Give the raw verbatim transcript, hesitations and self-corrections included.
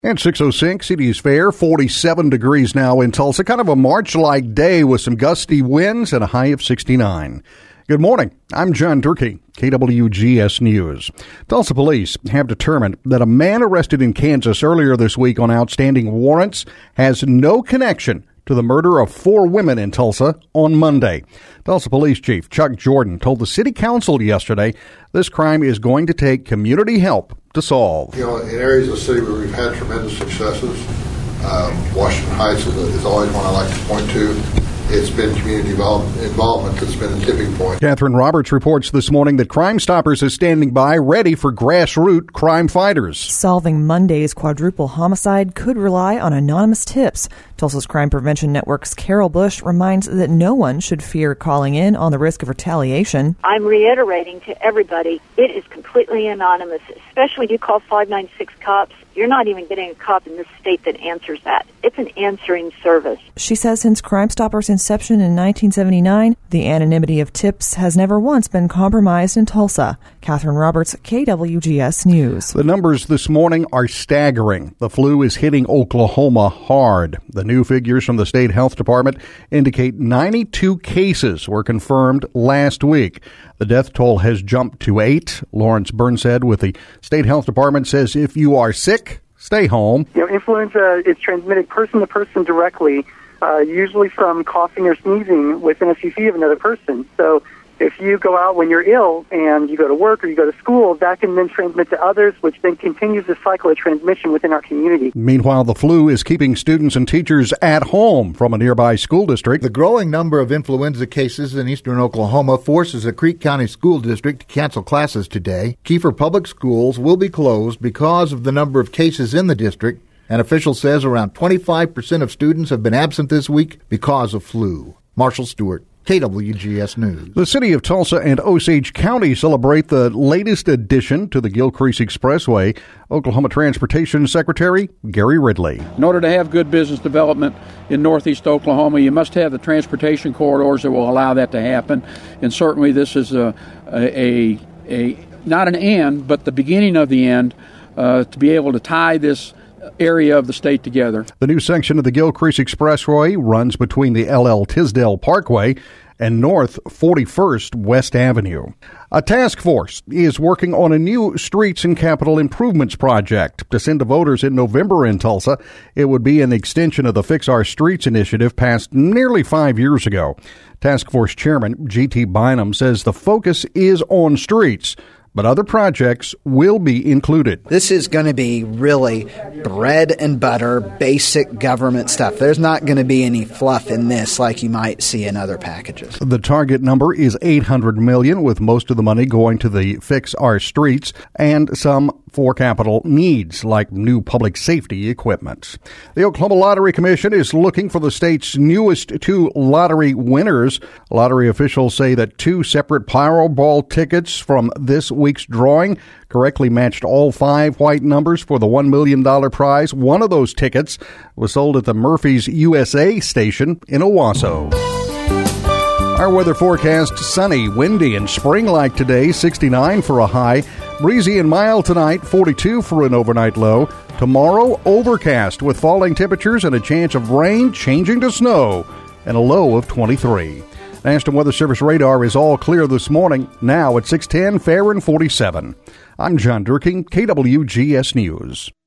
And six oh six, it is fair, forty-seven degrees now in Tulsa. Kind of a March-like day with some gusty winds and a high of sixty-nine. Good morning. I'm John Durkee, K W G S News. Tulsa police have determined that a man arrested in Kansas earlier this week on outstanding warrants has no connection to the murder of four women in Tulsa on Monday. Tulsa Police Chief Chuck Jordan told the city council yesterday this crime is going to take community help to solve. You know, in areas of the city where we've had tremendous successes, um, Washington Heights is, a, is always one I like to point to. It's been community involvement that's been the tipping point. Catherine Roberts reports this morning that Crime Stoppers is standing by, ready for grassroots crime fighters. Solving Monday's quadruple homicide could rely on anonymous tips. Tulsa's Crime Prevention Network's Carol Bush reminds that no one should fear calling in on the risk of retaliation. I'm reiterating to everybody, it is completely anonymous, especially when you call five nine six cops. You're not even getting a cop in this state that answers that. It's an answering service. She says since Crime Stoppers' inception in nineteen seventy-nine, the anonymity of tips has never once been compromised in Tulsa. Catherine Roberts, K W G S News. The numbers this morning are staggering. The flu is hitting Oklahoma hard. The new figures from the state health department indicate ninety-two cases were confirmed last week. The death toll has jumped to eight. Lawrence Burnshead with the state health department says if you are sick, stay home. You know, influenza is transmitted person to person directly, uh, usually from coughing or sneezing within a few feet of another person. So if you go out when you're ill and you go to work or you go to school, that can then transmit to others, which then continues the cycle of transmission within our community. Meanwhile, the flu is keeping students and teachers at home from a nearby school district. The growing number of influenza cases in eastern Oklahoma forces a Creek County school district to cancel classes today. Kiefer Public Schools will be closed because of the number of cases in the district. An official says around twenty-five percent of students have been absent this week because of flu. Marshall Stewart, K W G S News. The city of Tulsa and Osage County celebrate the latest addition to the Gilcrease Expressway. Oklahoma Transportation Secretary Gary Ridley. In order to have good business development in northeast Oklahoma, you must have the transportation corridors that will allow that to happen. And certainly this is a, a, a, a not an end, but the beginning of the end uh, to be able to tie this area of the state together. The new section of the Gilcrease Expressway runs between the L L Tisdale Parkway and North forty-first West Avenue. A task force is working on a new streets and capital improvements project to send to voters in November in Tulsa. It would be an extension of the Fix Our Streets initiative passed nearly five years ago. Task Force Chairman G T Bynum says the focus is on streets, but other projects will be included. This is going to be really bread and butter, basic government stuff. There's not going to be any fluff in this like you might see in other packages. The target number is eight hundred million dollars, with most of the money going to the Fix Our Streets and some for capital needs like new public safety equipment. The Oklahoma Lottery Commission is looking for the state's newest two lottery winners. Lottery officials say that two separate Powerball tickets from this week's drawing correctly matched all five white numbers for the one million dollars prize. One of those tickets was sold at the Murphy's U S A station in Owasso. Our weather forecast: sunny, windy, and spring-like today, sixty-nine for a high. Breezy and mild tonight, forty-two for an overnight low. Tomorrow, overcast with falling temperatures and a chance of rain changing to snow, and a low of twenty-three. National Weather Service radar is all clear this morning, now at six ten, fair and forty-seven. I'm John Durkin, K W G S News.